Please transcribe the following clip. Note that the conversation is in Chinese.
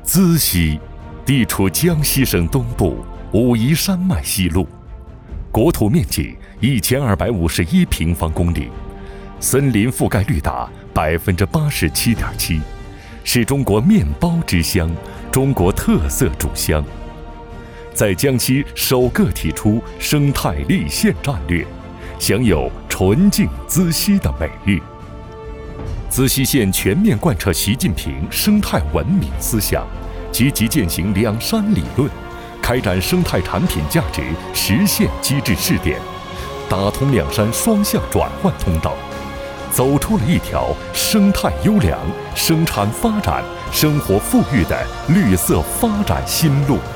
资溪地处江西省东部武夷山脉西麓，国土面积1251平方公里，森林覆盖率达87.7%，是中国面包之乡，中国特色主乡。在江西首个提出生态立县战略，享有纯净资溪的美誉。资溪县全面贯彻习近平生态文明思想，积极践行两山理论，开展生态产品价值实现机制试点，打通两山双向转换通道，走出了一条生态优良、生产发展、生活富裕的绿色发展新路。